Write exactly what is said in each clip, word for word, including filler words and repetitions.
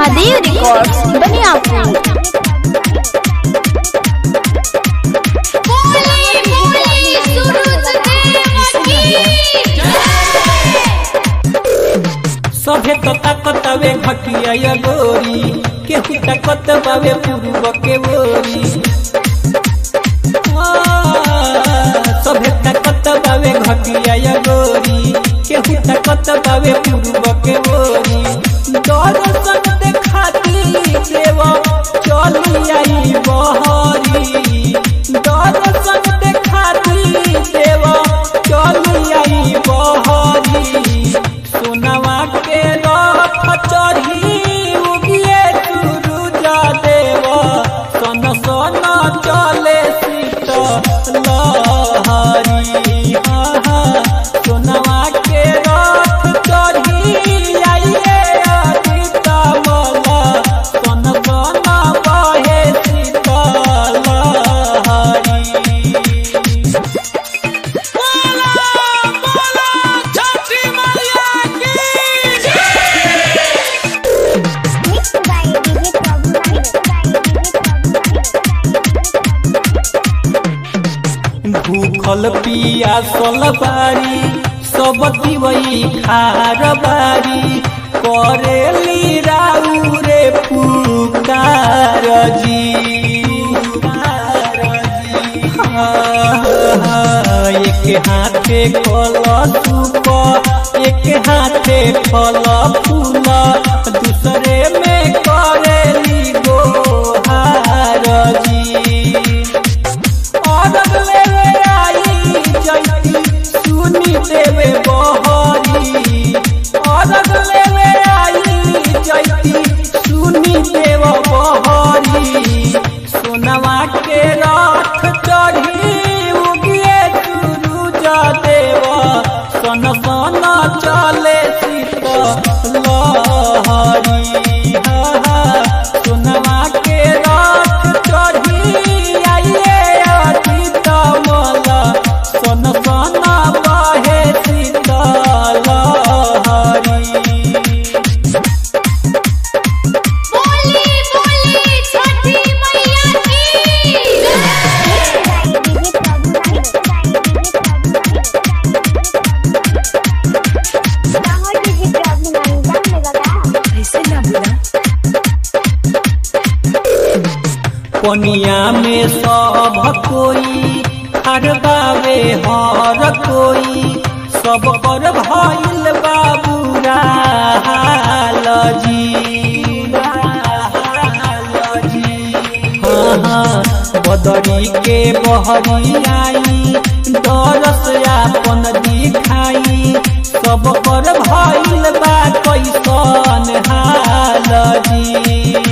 Mahadev records Baniyapur. सभे तो ताकत आवे घटिया गोरी केहू ताकत बावे पूर्व के बोरी। सभे ताकत बावे घटिया गोरी केहू ताकत बावे पूर्व के बोरी। दर्शन देखाती देव चली आई बहरी। दर्शन देखाती देव चली आई बहरी। सोनवा के रथ चढ़ी उगिए सूरज देव सन सन चले शीतल लहरी। सोनवा के रथ चढ़ी आइए अदिता मला सन सन बहे शीतल लहरी। भूखल पियासल बारी सब दिवई खार बारी करेली राउरे पुकार जी। एक हाथे फल सूप एक हाथे फल फूल दूसरे में करेली गोहार जी। सुनी देवे बहरी अलग लेवे आई जैती सुनी देव बहरी। सोनवा के रथ चढ़ी उगिए सूरज देव सन सन चले शीतल लहरी। सोनवा के रथ चढ़ी आइए अदिता मला सन सन बहे शीतल लहरी। पनिया में सब कोई हरबावे हर कोई सब पर भइल बाबूरा हाल जी। हाँ हाँ बदरी के बहरी आई दरस आपन दिखाई सब पर भइल बा कैसन हाल जी।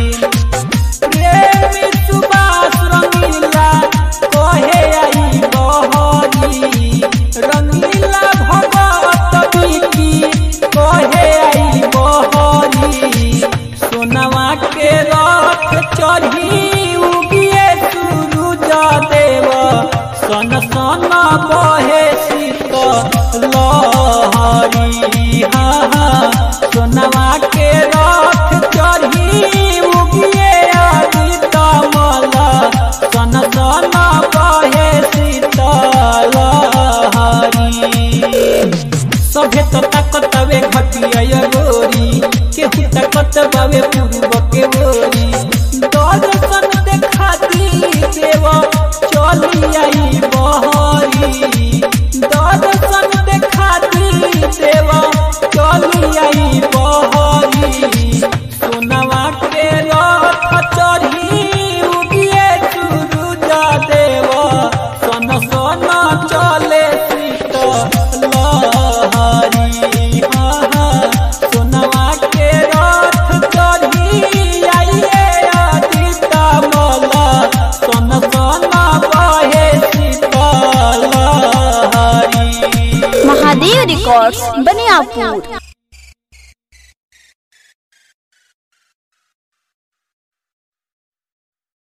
सोनवा के रथ चढ़ी उगिए सूरज देव सन सन बहे शीतल लहरी। सोनवा के रथ चढ़ी उगिए अदिता मला सन सन बहे शीतल लहरी। सभे तो ताकत आवे घटिया गोरी केहू ताकत बावे पूर्व के बोरी। दर्शन देखाती देव चली आई बहरी। दर्शन देखाती देव चली आई बहरी। सोनवा के रथ चढ़ी उगिए सूरज देव सन सन चले शीतल लहरी। सोनवा के रथ चढ़ी आइए अदिता मला सन सन बहे शीतल लहरी। महादेव रिकॉर्ड्स बनियापुर।